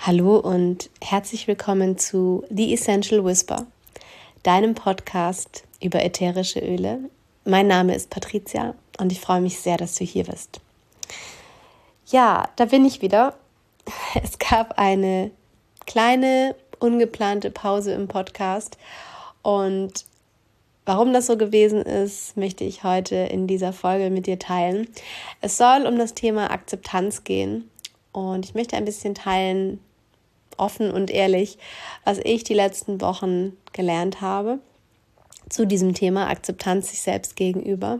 Hallo und herzlich willkommen zu The Essential Whisper, deinem Podcast über ätherische Öle. Mein Name ist Patricia und ich freue mich sehr, dass du hier bist. Ja, da bin ich wieder. Es gab eine kleine, ungeplante Pause im Podcast und warum das so gewesen ist, möchte ich heute in dieser Folge mit dir teilen. Es soll um das Thema Akzeptanz gehen und ich möchte ein bisschen teilen, offen und ehrlich, was ich die letzten Wochen gelernt habe zu diesem Thema Akzeptanz sich selbst gegenüber.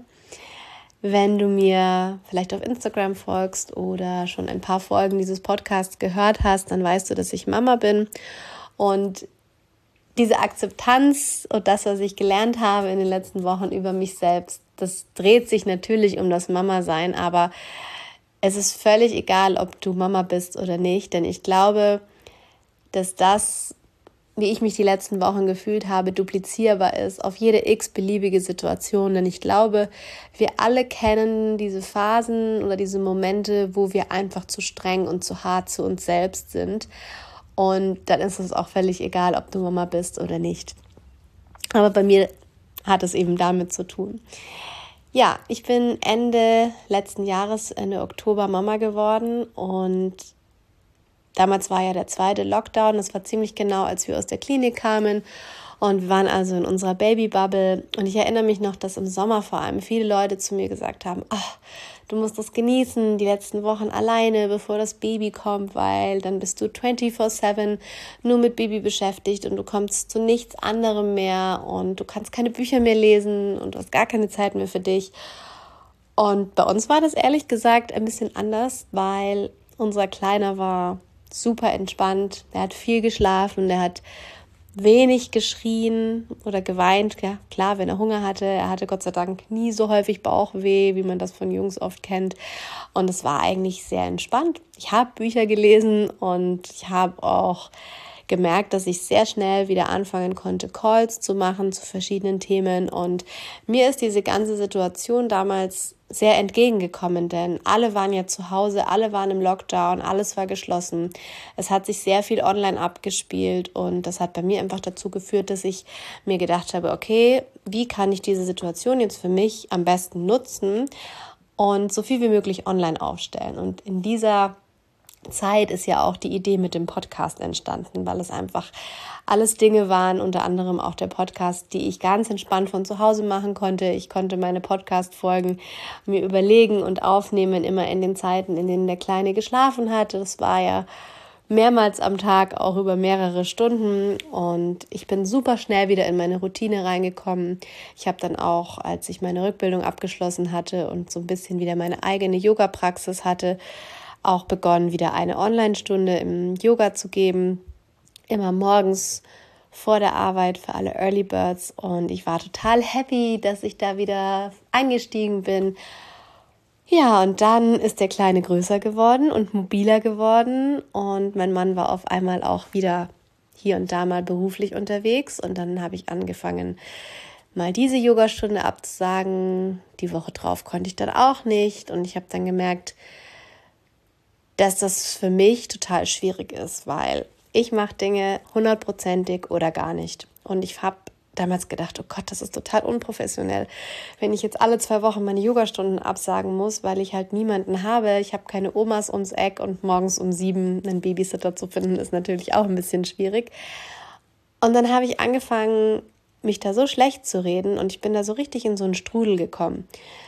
Wenn du mir vielleicht auf Instagram folgst oder schon ein paar Folgen dieses Podcasts gehört hast, dann weißt du, dass ich Mama bin. Und diese Akzeptanz und das, was ich gelernt habe in den letzten Wochen über mich selbst, das dreht sich natürlich um das Mama-Sein, aber es ist völlig egal, ob du Mama bist oder nicht, denn ich glaube, dass das, wie ich mich die letzten Wochen gefühlt habe, duplizierbar ist auf jede x-beliebige Situation. Denn ich glaube, wir alle kennen diese Phasen oder diese Momente, wo wir einfach zu streng und zu hart zu uns selbst sind. Und dann ist es auch völlig egal, ob du Mama bist oder nicht. Aber bei mir hat es eben damit zu tun. Ja, ich bin Ende letzten Jahres, Ende Oktober Mama geworden und damals war ja der zweite Lockdown, das war ziemlich genau, als wir aus der Klinik kamen und wir waren also in unserer Babybubble und ich erinnere mich noch, dass im Sommer vor allem viele Leute zu mir gesagt haben, du musst das genießen, die letzten Wochen alleine, bevor das Baby kommt, weil dann bist du 24/7 nur mit Baby beschäftigt und du kommst zu nichts anderem mehr und du kannst keine Bücher mehr lesen und du hast gar keine Zeit mehr für dich. Und bei uns war das ehrlich gesagt ein bisschen anders, weil unser Kleiner war super entspannt, er hat viel geschlafen, er hat wenig geschrien oder geweint, ja klar, wenn er Hunger hatte. Er hatte Gott sei Dank nie so häufig Bauchweh, wie man das von Jungs oft kennt und es war eigentlich sehr entspannt. Ich habe Bücher gelesen und ich habe auch gemerkt, dass ich sehr schnell wieder anfangen konnte, Calls zu machen zu verschiedenen Themen und mir ist diese ganze Situation damals sehr entgegengekommen, denn alle waren ja zu Hause, alle waren im Lockdown, alles war geschlossen. Es hat sich sehr viel online abgespielt und das hat bei mir einfach dazu geführt, dass ich mir gedacht habe, okay, wie kann ich diese Situation jetzt für mich am besten nutzen und so viel wie möglich online aufstellen. Und in dieser Zeit ist ja auch die Idee mit dem Podcast entstanden, weil es einfach alles Dinge waren, unter anderem auch der Podcast, die ich ganz entspannt von zu Hause machen konnte. Ich konnte meine Podcast-Folgen mir überlegen und aufnehmen, immer in den Zeiten, in denen der Kleine geschlafen hatte. Das war ja mehrmals am Tag, auch über mehrere Stunden und ich bin super schnell wieder in meine Routine reingekommen. Ich habe dann auch, als ich meine Rückbildung abgeschlossen hatte und so ein bisschen wieder meine eigene Yoga-Praxis hatte, auch begonnen, wieder eine Online-Stunde im Yoga zu geben, immer morgens vor der Arbeit für alle Early Birds und ich war total happy, dass ich da wieder eingestiegen bin. Ja, und dann ist der Kleine größer geworden und mobiler geworden und mein Mann war auf einmal auch wieder hier und da mal beruflich unterwegs und dann habe ich angefangen, mal diese Yogastunde abzusagen. Die Woche drauf konnte ich dann auch nicht und ich habe dann gemerkt, dass das für mich total schwierig ist, weil ich mache Dinge 100%ig oder gar nicht. Und ich habe damals gedacht, oh Gott, das ist total unprofessionell, wenn ich jetzt alle 2 Wochen meine Yogastunden absagen muss, weil ich halt niemanden habe. Ich habe keine Omas ums Eck und morgens um 7 einen Babysitter zu finden, ist natürlich auch ein bisschen schwierig. Und dann habe ich angefangen, mich da so schlecht zu reden und ich bin da so richtig in so einen Strudel gekommen.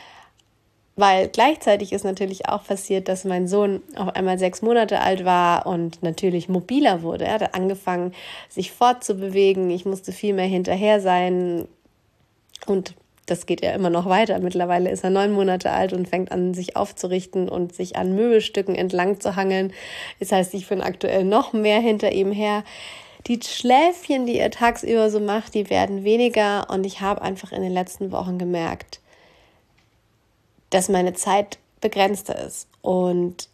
Weil gleichzeitig ist natürlich auch passiert, dass mein Sohn auf einmal 6 Monate alt war und natürlich mobiler wurde. Er hat angefangen, sich fortzubewegen. Ich musste viel mehr hinterher sein. Und das geht ja immer noch weiter. Mittlerweile ist er 9 Monate alt und fängt an, sich aufzurichten und sich an Möbelstücken entlang zu hangeln. Das heißt, ich bin aktuell noch mehr hinter ihm her. Die Schläfchen, die er tagsüber so macht, die werden weniger. Und ich habe einfach in den letzten Wochen gemerkt, dass meine Zeit begrenzter ist und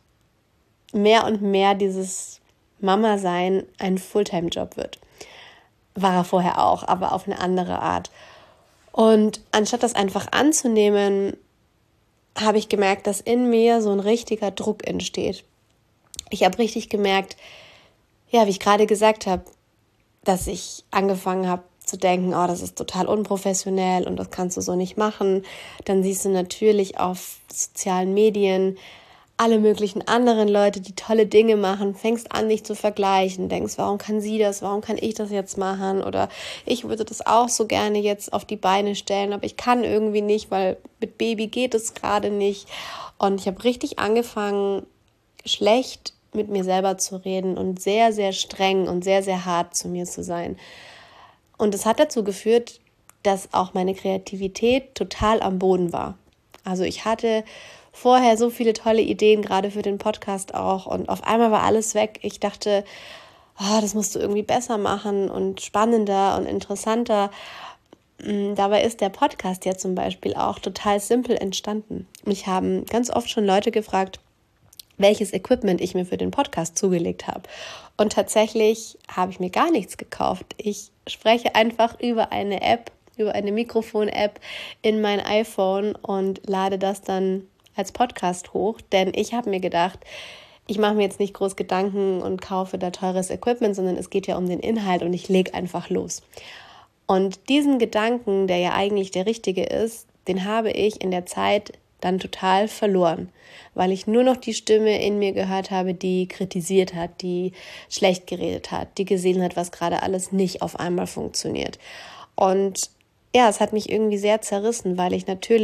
mehr dieses Mama-Sein ein Fulltime-Job wird. War er vorher auch, aber auf eine andere Art. Und anstatt das einfach anzunehmen, habe ich gemerkt, dass in mir so ein richtiger Druck entsteht. Ich habe richtig gemerkt, ja, wie ich gerade gesagt habe, dass ich angefangen habe zu denken, oh, das ist total unprofessionell und das kannst du so nicht machen. Dann siehst du natürlich auf sozialen Medien alle möglichen anderen Leute, die tolle Dinge machen, fängst an, dich zu vergleichen, denkst, warum kann sie das, warum kann ich das jetzt machen oder ich würde das auch so gerne jetzt auf die Beine stellen, aber ich kann irgendwie nicht, weil mit Baby geht es gerade nicht. Und ich habe richtig angefangen, schlecht mit mir selber zu reden und sehr, sehr streng und sehr, sehr hart zu mir zu sein. Und es hat dazu geführt, dass auch meine Kreativität total am Boden war. Also ich hatte vorher so viele tolle Ideen, gerade für den Podcast auch. Und auf einmal war alles weg. Ich dachte, das musst du irgendwie besser machen und spannender und interessanter. Dabei ist der Podcast ja zum Beispiel auch total simpel entstanden. Mich haben ganz oft schon Leute gefragt, welches Equipment ich mir für den Podcast zugelegt habe. Und tatsächlich habe ich mir gar nichts gekauft. Ich spreche einfach über eine App, über eine Mikrofon-App in mein iPhone und lade das dann als Podcast hoch, denn ich habe mir gedacht, ich mache mir jetzt nicht groß Gedanken und kaufe da teures Equipment, sondern es geht ja um den Inhalt und ich lege einfach los. Und diesen Gedanken, der ja eigentlich der richtige ist, den habe ich in der Zeit dann total verloren, weil ich nur noch die Stimme in mir gehört habe, die kritisiert hat, die schlecht geredet hat, die gesehen hat, was gerade alles nicht auf einmal funktioniert. Und ja, es hat mich irgendwie sehr zerrissen, weil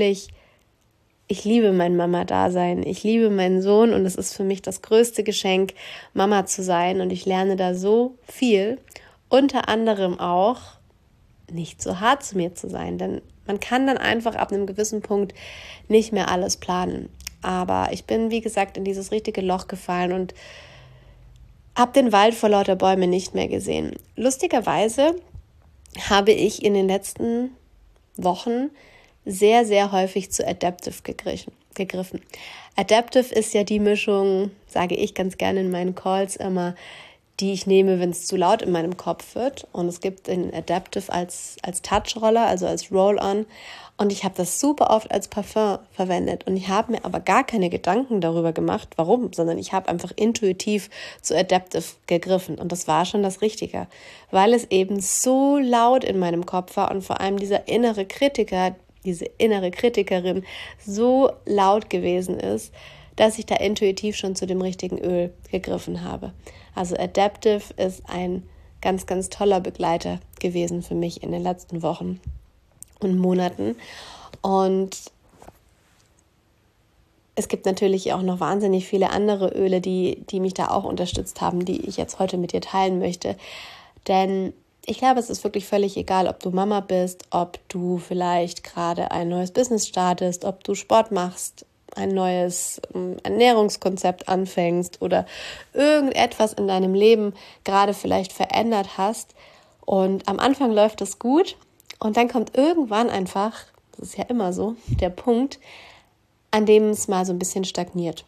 ich liebe mein Mama-Dasein, ich liebe meinen Sohn und es ist für mich das größte Geschenk, Mama zu sein und ich lerne da so viel, unter anderem auch nicht so hart zu mir zu sein, denn man kann dann einfach ab einem gewissen Punkt nicht mehr alles planen. Aber ich bin, wie gesagt, in dieses richtige Loch gefallen und habe den Wald vor lauter Bäumen nicht mehr gesehen. Lustigerweise habe ich in den letzten Wochen sehr, sehr häufig zu Adaptive gegriffen. Adaptive ist ja die Mischung, sage ich ganz gerne in meinen Calls immer, die ich nehme, wenn es zu laut in meinem Kopf wird. Und es gibt den Adaptive als Touch-Roller, also als Roll-On. Und ich habe das super oft als Parfum verwendet. Und ich habe mir aber gar keine Gedanken darüber gemacht, warum, sondern ich habe einfach intuitiv zu Adaptive gegriffen. Und das war schon das Richtige, weil es eben so laut in meinem Kopf war und vor allem dieser innere Kritiker, diese innere Kritikerin so laut gewesen ist, dass ich da intuitiv schon zu dem richtigen Öl gegriffen habe. Also Adaptive ist ein ganz, ganz toller Begleiter gewesen für mich in den letzten Wochen und Monaten. Und es gibt natürlich auch noch wahnsinnig viele andere Öle, die mich da auch unterstützt haben, die ich jetzt heute mit dir teilen möchte. Denn ich glaube, es ist wirklich völlig egal, ob du Mama bist, ob du vielleicht gerade ein neues Business startest, ob du Sport machst, ein neues Ernährungskonzept anfängst oder irgendetwas in deinem Leben gerade vielleicht verändert hast. Und am Anfang läuft es gut und dann kommt irgendwann einfach, das ist ja immer so, der Punkt, an dem es mal so ein bisschen stagniert.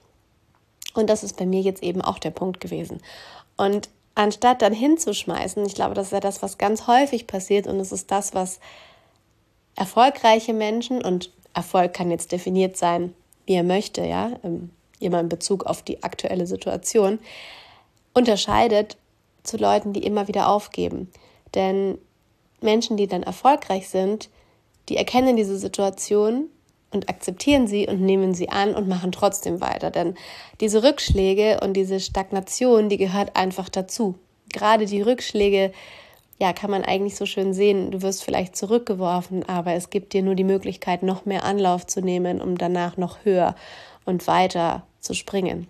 Und das ist bei mir jetzt eben auch der Punkt gewesen. Und anstatt dann hinzuschmeißen, ich glaube, das ist ja das, was ganz häufig passiert und es ist das, was erfolgreiche Menschen, und Erfolg kann jetzt definiert sein, wie er möchte, ja, immer in Bezug auf die aktuelle Situation, unterscheidet zu Leuten, die immer wieder aufgeben. Denn Menschen, die dann erfolgreich sind, die erkennen diese Situation und akzeptieren sie und nehmen sie an und machen trotzdem weiter. Denn diese Rückschläge und diese Stagnation, die gehört einfach dazu. Gerade die Rückschläge, ja, kann man eigentlich so schön sehen, du wirst vielleicht zurückgeworfen, aber es gibt dir nur die Möglichkeit, noch mehr Anlauf zu nehmen, um danach noch höher und weiter zu springen.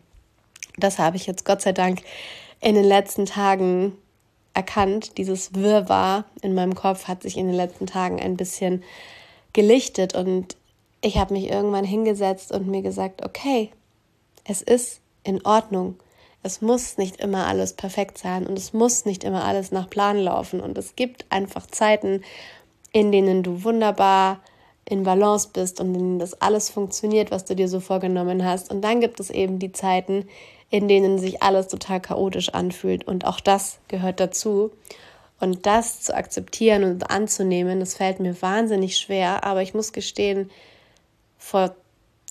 Das habe ich jetzt Gott sei Dank in den letzten Tagen erkannt. Dieses Wirrwarr in meinem Kopf hat sich in den letzten Tagen ein bisschen gelichtet und ich habe mich irgendwann hingesetzt und mir gesagt, okay, es ist in Ordnung. Es muss nicht immer alles perfekt sein und es muss nicht immer alles nach Plan laufen. Und es gibt einfach Zeiten, in denen du wunderbar in Balance bist und in denen das alles funktioniert, was du dir so vorgenommen hast. Und dann gibt es eben die Zeiten, in denen sich alles total chaotisch anfühlt. Und auch das gehört dazu. Und das zu akzeptieren und anzunehmen, das fällt mir wahnsinnig schwer. Aber ich muss gestehen, vor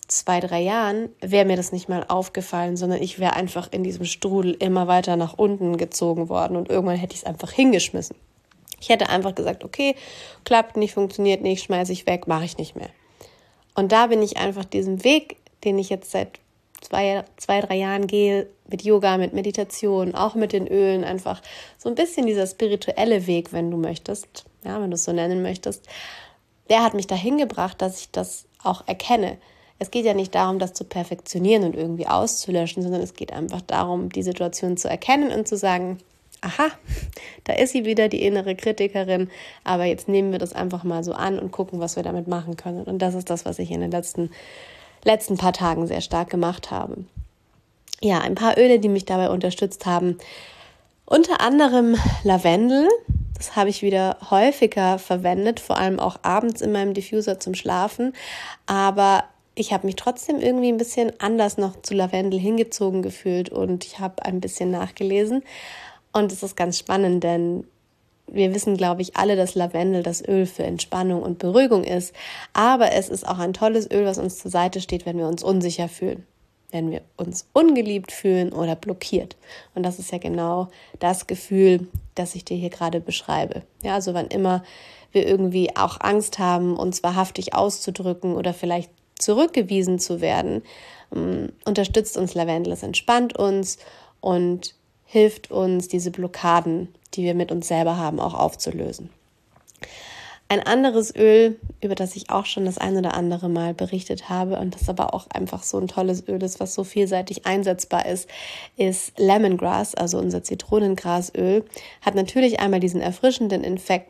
2-3 Jahren wäre mir das nicht mal aufgefallen, sondern ich wäre einfach in diesem Strudel immer weiter nach unten gezogen worden und irgendwann hätte ich es einfach hingeschmissen. Ich hätte einfach gesagt, okay, klappt nicht, funktioniert nicht, schmeiße ich weg, mache ich nicht mehr. Und da bin ich einfach diesen Weg, den ich jetzt seit 2-3 Jahren gehe, mit Yoga, mit Meditation, auch mit den Ölen, einfach so ein bisschen dieser spirituelle Weg, wenn du möchtest, ja, wenn du es so nennen möchtest, der hat mich dahin gebracht, dass ich das auch erkenne. Es geht ja nicht darum, das zu perfektionieren und irgendwie auszulöschen, sondern es geht einfach darum, die Situation zu erkennen und zu sagen, aha, da ist sie wieder, die innere Kritikerin, aber jetzt nehmen wir das einfach mal so an und gucken, was wir damit machen können. Und das ist das, was ich in den letzten paar Tagen sehr stark gemacht habe. Ja, ein paar Öle, die mich dabei unterstützt haben, unter anderem Lavendel. Das habe ich wieder häufiger verwendet, vor allem auch abends in meinem Diffuser zum Schlafen. Aber ich habe mich trotzdem irgendwie ein bisschen anders noch zu Lavendel hingezogen gefühlt und ich habe ein bisschen nachgelesen. Und es ist ganz spannend, denn wir wissen, glaube ich, alle, dass Lavendel das Öl für Entspannung und Beruhigung ist. Aber es ist auch ein tolles Öl, was uns zur Seite steht, wenn wir uns unsicher fühlen, wenn wir uns ungeliebt fühlen oder blockiert. Und das ist ja genau das Gefühl, das ich dir hier gerade beschreibe. Ja, also wann immer wir irgendwie auch Angst haben, uns wahrhaftig auszudrücken oder vielleicht zurückgewiesen zu werden, unterstützt uns Lavendel. Es entspannt uns und hilft uns, diese Blockaden, die wir mit uns selber haben, auch aufzulösen. Ein anderes Öl, über das ich auch schon das ein oder andere Mal berichtet habe und das aber auch einfach so ein tolles Öl ist, was so vielseitig einsetzbar ist Lemongrass, also unser Zitronengrasöl. Hat natürlich einmal diesen erfrischenden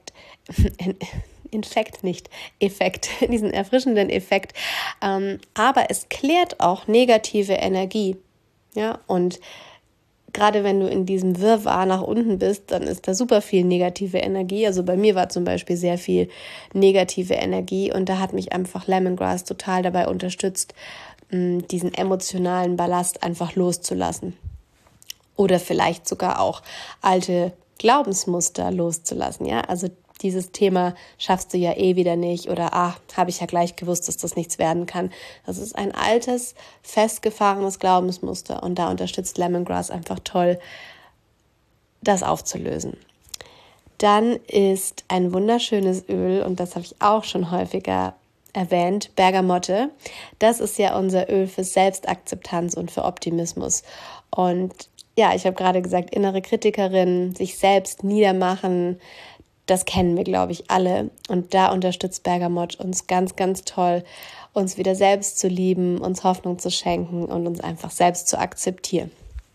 diesen erfrischenden Effekt, aber es klärt auch negative Energie. Ja, und gerade wenn du in diesem Wirrwarr nach unten bist, dann ist da super viel negative Energie. Also bei mir war zum Beispiel sehr viel negative Energie und da hat mich einfach Lemongrass total dabei unterstützt, diesen emotionalen Ballast einfach loszulassen. Oder vielleicht sogar auch alte Glaubensmuster loszulassen. Ja, also dieses Thema schaffst du ja eh wieder nicht oder habe ich ja gleich gewusst, dass das nichts werden kann. Das ist ein altes, festgefahrenes Glaubensmuster und da unterstützt Lemongrass einfach toll, das aufzulösen. Dann ist ein wunderschönes Öl und das habe ich auch schon häufiger erwähnt, Bergamotte. Das ist ja unser Öl für Selbstakzeptanz und für Optimismus. Und ja, ich habe gerade gesagt, innere Kritikerin, sich selbst niedermachen, das kennen wir, glaube ich, alle. Und da unterstützt Bergamott uns ganz, ganz toll, uns wieder selbst zu lieben, uns Hoffnung zu schenken und uns einfach selbst zu akzeptieren.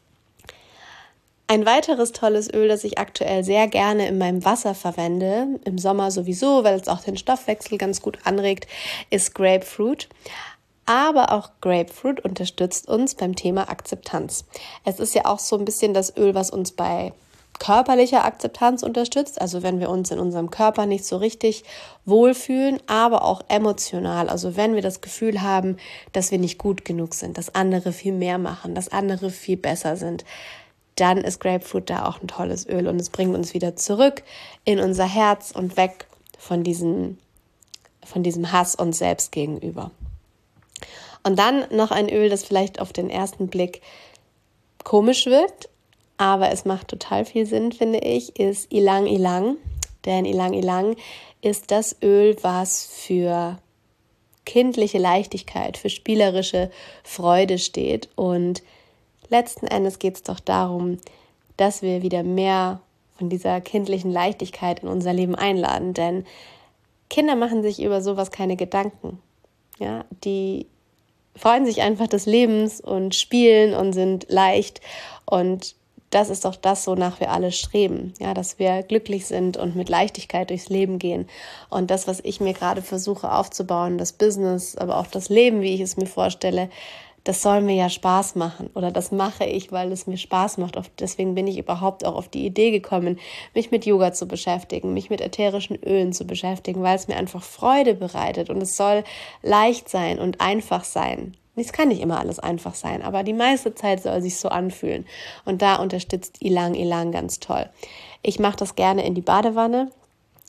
Ein weiteres tolles Öl, das ich aktuell sehr gerne in meinem Wasser verwende, im Sommer sowieso, weil es auch den Stoffwechsel ganz gut anregt, ist Grapefruit. Aber auch Grapefruit unterstützt uns beim Thema Akzeptanz. Es ist ja auch so ein bisschen das Öl, was uns bei körperlicher Akzeptanz unterstützt, also wenn wir uns in unserem Körper nicht so richtig wohlfühlen, aber auch emotional, also wenn wir das Gefühl haben, dass wir nicht gut genug sind, dass andere viel mehr machen, dass andere viel besser sind, dann ist Grapefruit da auch ein tolles Öl und es bringt uns wieder zurück in unser Herz und weg von diesem Hass uns selbst gegenüber. Und dann noch ein Öl, das vielleicht auf den ersten Blick komisch wirkt, aber es macht total viel Sinn, finde ich, ist Ylang Ylang. Denn Ylang Ylang ist das Öl, was für kindliche Leichtigkeit, für spielerische Freude steht. Und letzten Endes geht es doch darum, dass wir wieder mehr von dieser kindlichen Leichtigkeit in unser Leben einladen. Denn Kinder machen sich über sowas keine Gedanken. Ja, die freuen sich einfach des Lebens und spielen und sind leicht und das ist doch das, wonach wir alle streben, ja, dass wir glücklich sind und mit Leichtigkeit durchs Leben gehen. Und das, was ich mir gerade versuche aufzubauen, das Business, aber auch das Leben, wie ich es mir vorstelle, das soll mir ja Spaß machen oder das mache ich, weil es mir Spaß macht. Deswegen bin ich überhaupt auch auf die Idee gekommen, mich mit Yoga zu beschäftigen, mich mit ätherischen Ölen zu beschäftigen, weil es mir einfach Freude bereitet und es soll leicht sein und einfach sein. Es kann nicht immer alles einfach sein, aber die meiste Zeit soll sich so anfühlen. Und da unterstützt Ylang Ylang ganz toll. Ich mache das gerne in die Badewanne.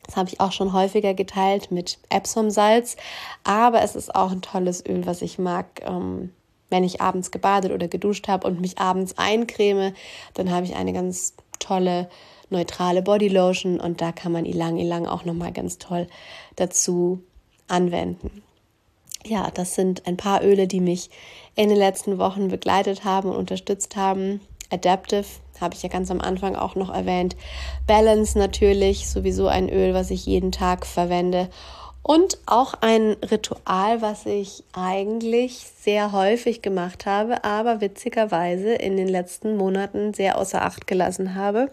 Das habe ich auch schon häufiger geteilt mit Epsom-Salz, aber es ist auch ein tolles Öl, was ich mag. Wenn ich abends gebadet oder geduscht habe und mich abends eincreme, dann habe ich eine ganz tolle, neutrale Bodylotion und da kann man Ylang Ylang auch nochmal ganz toll dazu anwenden. Ja, das sind ein paar Öle, die mich in den letzten Wochen begleitet haben und unterstützt haben. Adaptive habe ich ja ganz am Anfang auch noch erwähnt. Balance natürlich, sowieso ein Öl, was ich jeden Tag verwende. Und auch ein Ritual, was ich eigentlich sehr häufig gemacht habe, aber witzigerweise in den letzten Monaten sehr außer Acht gelassen habe,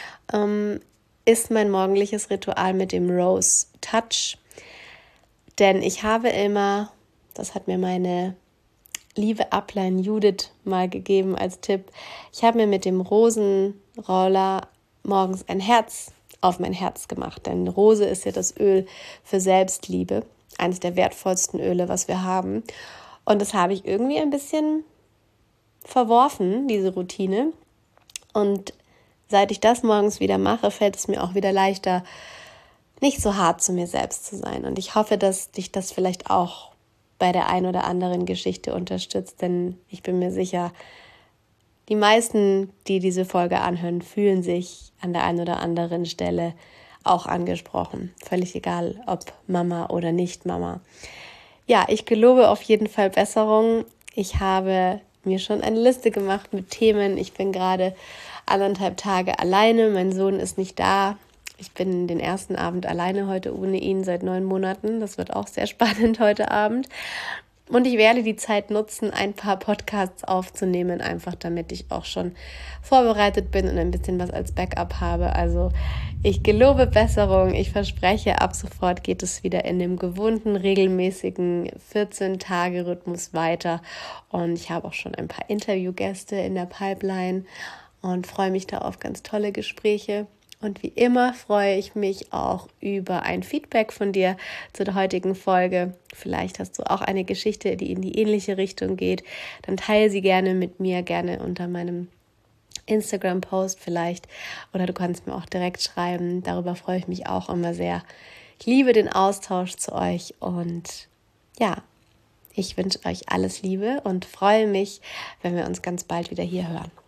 ist mein morgendliches Ritual mit dem Rose Touch. Denn ich habe immer, das hat mir meine liebe Upline Judith mal gegeben als Tipp, ich habe mir mit dem Rosenroller morgens ein Herz auf mein Herz gemacht. Denn Rose ist ja das Öl für Selbstliebe, eines der wertvollsten Öle, was wir haben. Und das habe ich irgendwie ein bisschen verworfen, diese Routine. Und seit ich das morgens wieder mache, fällt es mir auch wieder leichter, nicht so hart zu mir selbst zu sein. Und ich hoffe, dass dich das vielleicht auch bei der ein oder anderen Geschichte unterstützt, denn ich bin mir sicher, die meisten, die diese Folge anhören, fühlen sich an der einen oder anderen Stelle auch angesprochen. Völlig egal, ob Mama oder nicht Mama. Ja, ich gelobe auf jeden Fall Besserung. Ich habe mir schon eine Liste gemacht mit Themen. Ich bin gerade 1,5 Tage alleine. Mein Sohn ist nicht da. Ich bin den ersten Abend alleine heute ohne ihn seit 9 Monaten. Das wird auch sehr spannend heute Abend. Und ich werde die Zeit nutzen, ein paar Podcasts aufzunehmen, einfach damit ich auch schon vorbereitet bin und ein bisschen was als Backup habe. Also ich gelobe Besserung. Ich verspreche, ab sofort geht es wieder in dem gewohnten, regelmäßigen 14-Tage-Rhythmus weiter. Und ich habe auch schon ein paar Interviewgäste in der Pipeline und freue mich da auf ganz tolle Gespräche. Und wie immer freue ich mich auch über ein Feedback von dir zu der heutigen Folge. Vielleicht hast du auch eine Geschichte, die in die ähnliche Richtung geht. Dann teile sie gerne mit mir, gerne unter meinem Instagram-Post vielleicht. Oder du kannst mir auch direkt schreiben. Darüber freue ich mich auch immer sehr. Ich liebe den Austausch zu euch und ja, ich wünsche euch alles Liebe und freue mich, wenn wir uns ganz bald wieder hier hören.